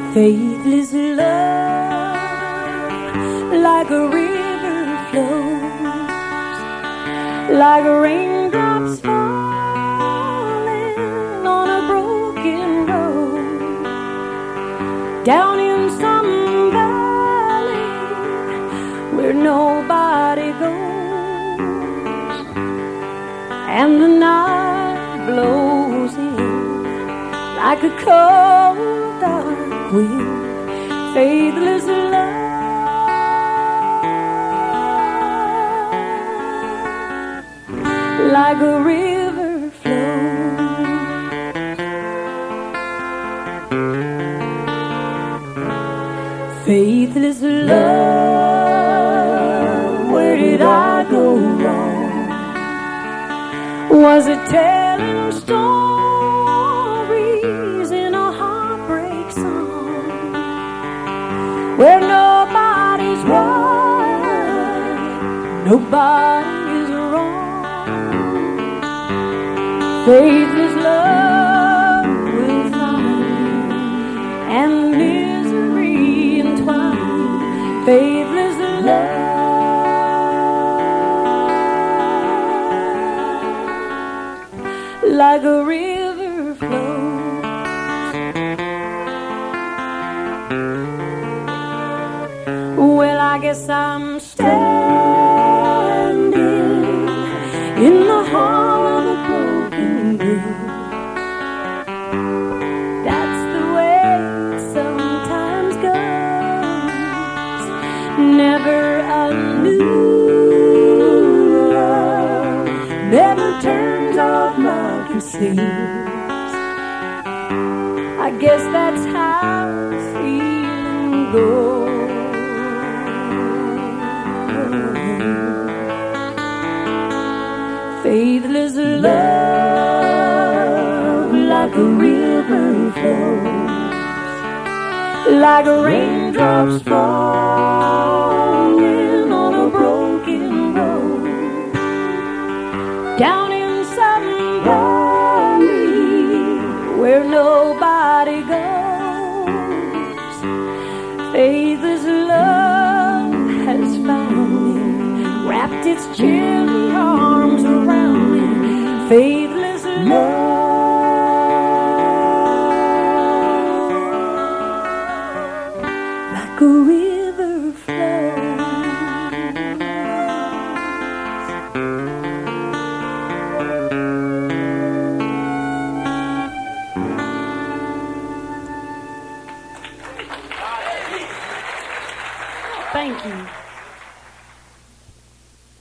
Faithless love, like a river flows, like raindrops falling on a broken road, down in some valley where nobody goes, and the night blows in like a cold dark wind. Faithless love, like a river flows. Faithless love, where did I go wrong? Was it telling stories in a heartbreak song, where nobody's right, nobody's wrong? Faithless love will find you, and misery entwine. Faithless love, like a river flows. Well, I guess I'm standing in the hall of a broken bridge. That's the way it sometimes goes. Never a new love never turns out like it seems. I guess that's how the feeling goes. Faithless love, like a river flows, like raindrops falling on a broken road, down in some valley where nobody goes. Faithless love has found me, wrapped its chilly arms around me. Faithless love, like a river flows. Thank you.